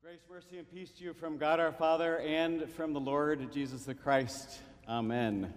Grace, mercy, and peace to you from God our Father and from the Lord Jesus the Christ. Amen.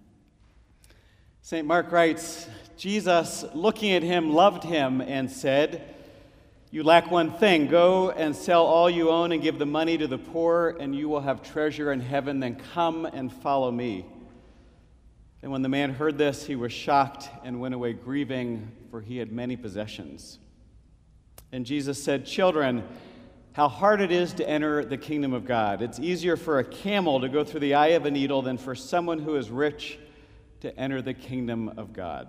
St. Mark writes, Jesus, looking at him, loved him and said, "You lack one thing. Go and sell all you own and give the money to the poor, and you will have treasure in heaven. Then come and follow me." And when the man heard this, he was shocked and went away grieving, for he had many possessions. And Jesus said, "Children, how hard it is to enter the kingdom of God. It's easier for a camel to go through the eye of a needle than for someone who is rich to enter the kingdom of God."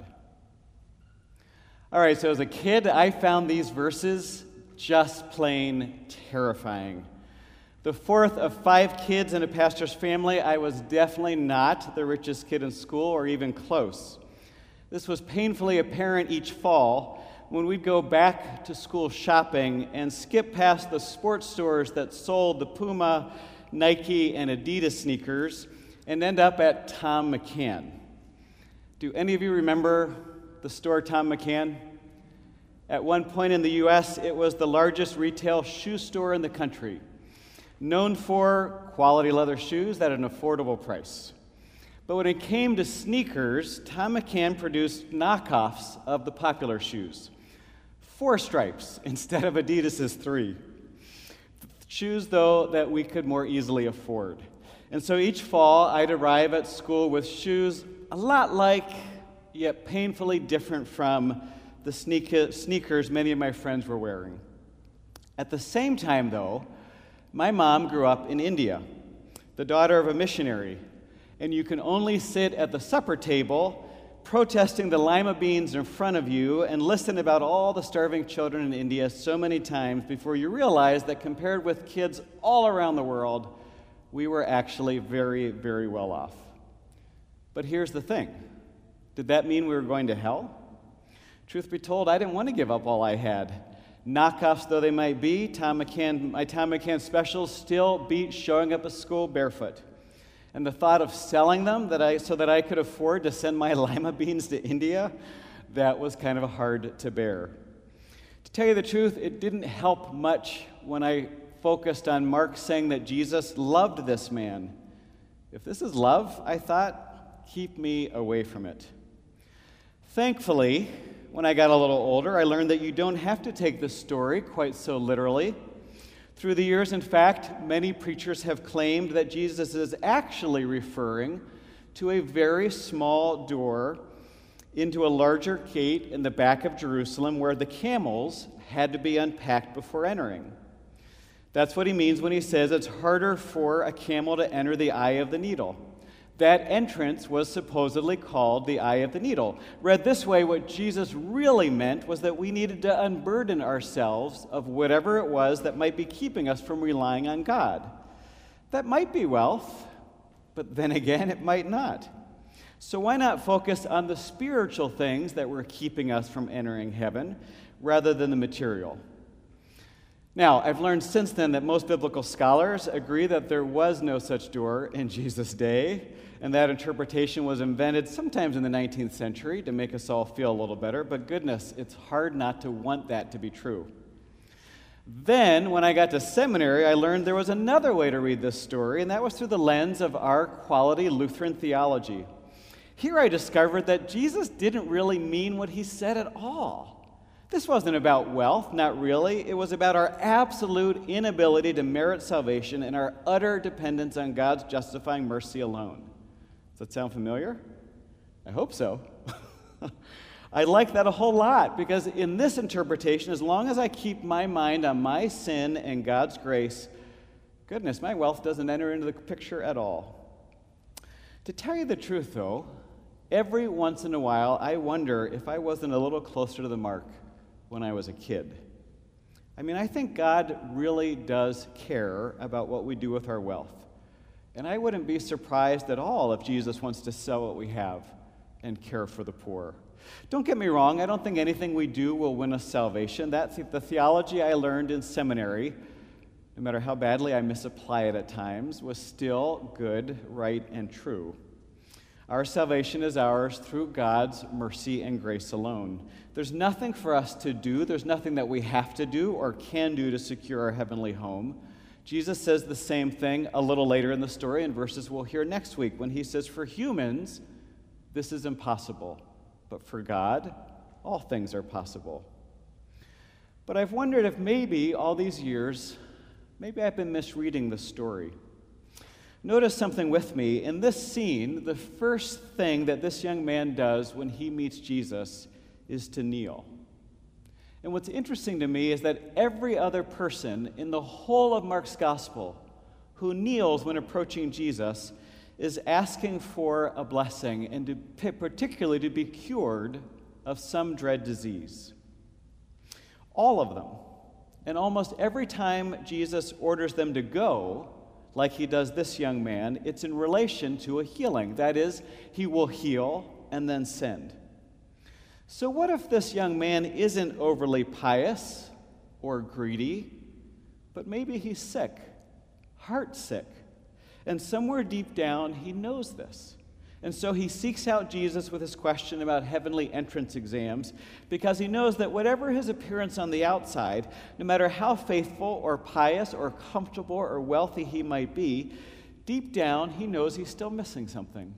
All right, so as a kid, I found these verses just plain terrifying. The fourth of 5 kids in a pastor's family, I was definitely not the richest kid in school or even close. This was painfully apparent each fall when we'd go back to school shopping and skip past the sports stores that sold the Puma, Nike, and Adidas sneakers and end up at Thom McAn. Do any of you remember the store Thom McAn? At one point in the U.S., it was the largest retail shoe store in the country, known for quality leather shoes at an affordable price. But when it came to sneakers, Thom McAn produced knockoffs of the popular shoes. 4 stripes instead of Adidas's 3. Shoes, though, that we could more easily afford. And so each fall, I'd arrive at school with shoes a lot like, yet painfully different from, the sneakers many of my friends were wearing. At the same time, though, my mom grew up in India, the daughter of a missionary, and you can only sit at the supper table protesting the lima beans in front of you and listen about all the starving children in India so many times before you realize that compared with kids all around the world, we were actually very, very well off. But here's the thing. Did that mean we were going to hell? Truth be told, I didn't want to give up all I had. Knockoffs though they might be, my Thom McAn specials still beat showing up at school barefoot. And the thought of selling them so that I could afford to send my lima beans to India, that was kind of hard to bear. To tell you the truth, it didn't help much when I focused on Mark saying that Jesus loved this man. If this is love, I thought, keep me away from it. Thankfully, when I got a little older, I learned that you don't have to take this story quite so literally. Through the years, in fact, many preachers have claimed that Jesus is actually referring to a very small door into a larger gate in the back of Jerusalem where the camels had to be unpacked before entering. That's what he means when he says it's harder for a camel to enter the eye of the needle. That entrance was supposedly called the eye of the needle. Read this way, what Jesus really meant was that we needed to unburden ourselves of whatever it was that might be keeping us from relying on God. That might be wealth, but then again, it might not. So why not focus on the spiritual things that were keeping us from entering heaven rather than the material? Now, I've learned since then that most biblical scholars agree that there was no such door in Jesus' day, and that interpretation was invented sometimes in the 19th century to make us all feel a little better, but goodness, it's hard not to want that to be true. Then, when I got to seminary, I learned there was another way to read this story, and that was through the lens of our quality Lutheran theology. Here I discovered that Jesus didn't really mean what he said at all. This wasn't about wealth, not really. It was about our absolute inability to merit salvation and our utter dependence on God's justifying mercy alone. Does that sound familiar? I hope so. I like that a whole lot because in this interpretation, as long as I keep my mind on my sin and God's grace, goodness, my wealth doesn't enter into the picture at all. To tell you the truth, though, every once in a while, I wonder if I wasn't a little closer to the mark when I was a kid. I mean, I think God really does care about what we do with our wealth. And I wouldn't be surprised at all if Jesus wants to sell what we have and care for the poor. Don't get me wrong, I don't think anything we do will win us salvation. That's the theology I learned in seminary, no matter how badly I misapply it at times, was still good, right, and true. Our salvation is ours through God's mercy and grace alone. There's nothing for us to do. There's nothing that we have to do or can do to secure our heavenly home. Jesus says the same thing a little later in the story in verses we'll hear next week when he says, "For humans, this is impossible, but for God, all things are possible." But I've wondered if maybe all these years, maybe I've been misreading the story. Notice something with me. In this scene, the first thing that this young man does when he meets Jesus is to kneel. And what's interesting to me is that every other person in the whole of Mark's gospel who kneels when approaching Jesus is asking for a blessing and particularly to be cured of some dread disease. All of them. And almost every time Jesus orders them to go, like he does this young man, it's in relation to a healing. That is, he will heal and then send. So what if this young man isn't overly pious or greedy, but maybe he's sick, heart sick, and somewhere deep down he knows this. And so he seeks out Jesus with his question about heavenly entrance exams because he knows that whatever his appearance on the outside, no matter how faithful or pious or comfortable or wealthy he might be, deep down he knows he's still missing something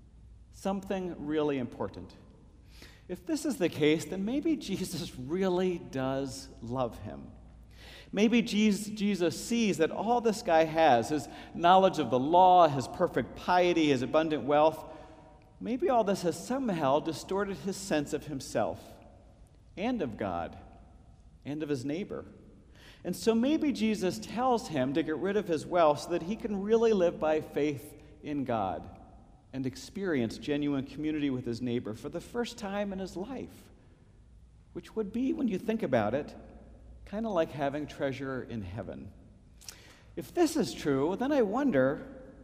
really important. If this is the case, then maybe Jesus really does love him. Maybe Jesus sees that all this guy has, his knowledge of the law, his perfect piety, his abundant wealth, maybe all this has somehow distorted his sense of himself and of God and of his neighbor. And so maybe Jesus tells him to get rid of his wealth so that he can really live by faith in God and experience genuine community with his neighbor for the first time in his life, which would be, when you think about it, kind of like having treasure in heaven. If this is true, then I wonder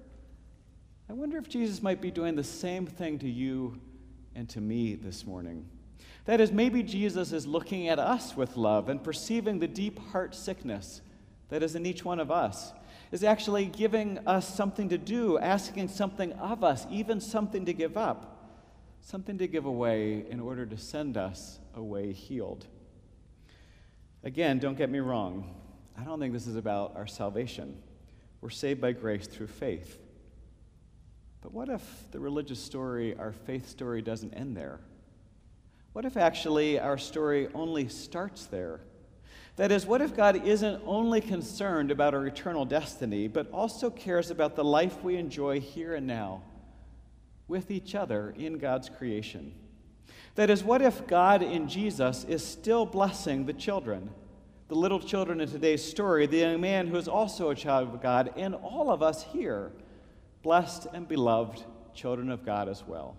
if Jesus might be doing the same thing to you and to me this morning. That is, maybe Jesus is looking at us with love and perceiving the deep heart sickness that is in each one of us, is actually giving us something to do, asking something of us, even something to give up, something to give away in order to send us away healed. Again, don't get me wrong. I don't think this is about our salvation. We're saved by grace through faith. But what if the religious story, our faith story, doesn't end there? What if actually our story only starts there? That is, what if God isn't only concerned about our eternal destiny, but also cares about the life we enjoy here and now with each other in God's creation? That is, what if God in Jesus is still blessing the children, the little children in today's story, the young man who is also a child of God, and all of us here, blessed and beloved children of God as well?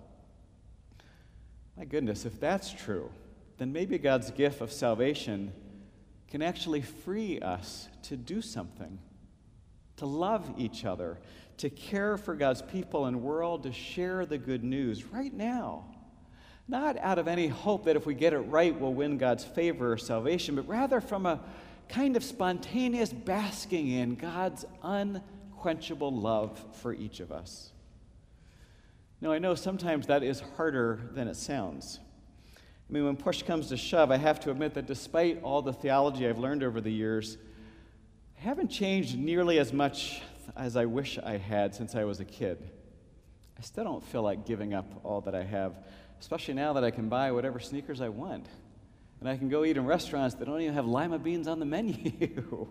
My goodness, if that's true, then maybe God's gift of salvation can actually free us to do something, to love each other, to care for God's people and world, to share the good news right now. Not out of any hope that if we get it right, we'll win God's favor or salvation, but rather from a kind of spontaneous basking in God's unquenchable love for each of us. Now, I know sometimes that is harder than it sounds. I mean, when push comes to shove, I have to admit that despite all the theology I've learned over the years, I haven't changed nearly as much as I wish I had since I was a kid. I still don't feel like giving up all that I have, especially now that I can buy whatever sneakers I want. And I can go eat in restaurants that don't even have lima beans on the menu.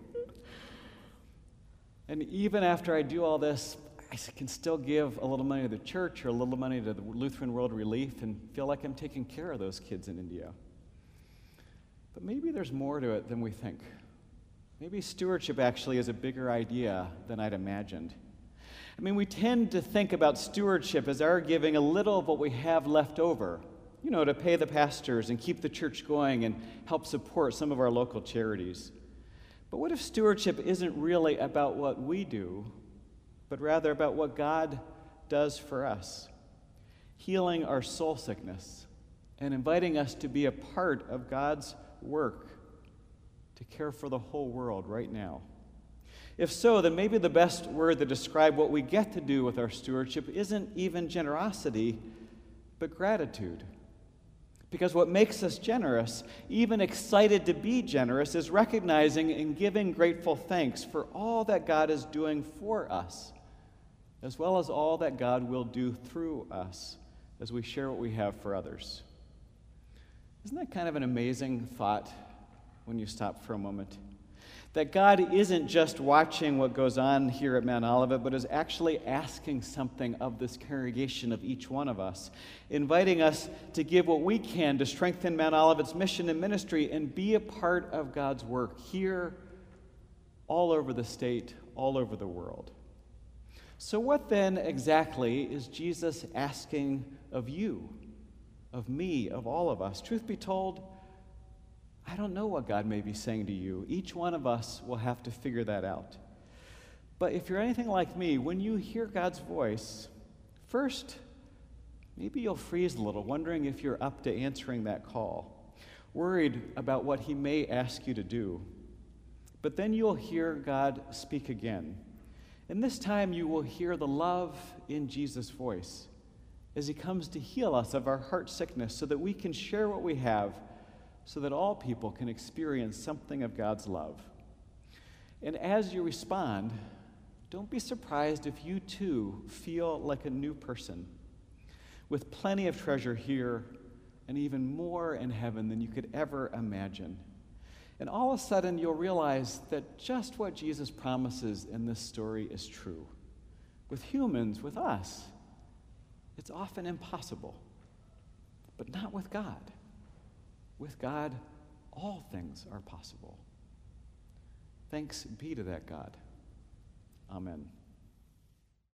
And even after I do all this, I can still give a little money to the church or a little money to the Lutheran World Relief and feel like I'm taking care of those kids in India. But maybe there's more to it than we think. Maybe stewardship actually is a bigger idea than I'd imagined. I mean, we tend to think about stewardship as our giving a little of what we have left over, to pay the pastors and keep the church going and help support some of our local charities. But what if stewardship isn't really about what we do, but rather about what God does for us, healing our soul sickness and inviting us to be a part of God's work to care for the whole world right now? If so, then maybe the best word to describe what we get to do with our stewardship isn't even generosity, but gratitude. Because what makes us generous, even excited to be generous, is recognizing and giving grateful thanks for all that God is doing for us, as well as all that God will do through us as we share what we have for others. Isn't that kind of an amazing thought when you stop for a moment? That God isn't just watching what goes on here at Mount Olivet, but is actually asking something of this congregation, of each one of us, inviting us to give what we can to strengthen Mount Olivet's mission and ministry and be a part of God's work here, all over the state, all over the world. So what then exactly is Jesus asking of you, of me, of all of us? Truth be told, I don't know what God may be saying to you. Each one of us will have to figure that out. But if you're anything like me, when you hear God's voice, first, maybe you'll freeze a little, wondering if you're up to answering that call, worried about what He may ask you to do. But then you'll hear God speak again. And this time you will hear the love in Jesus' voice as He comes to heal us of our heart sickness so that we can share what we have, so that all people can experience something of God's love. And as you respond, don't be surprised if you too feel like a new person, with plenty of treasure here and even more in heaven than you could ever imagine. And all of a sudden, you'll realize that just what Jesus promises in this story is true. With humans, with us, it's often impossible, but not with God. With God, all things are possible. Thanks be to that God. Amen.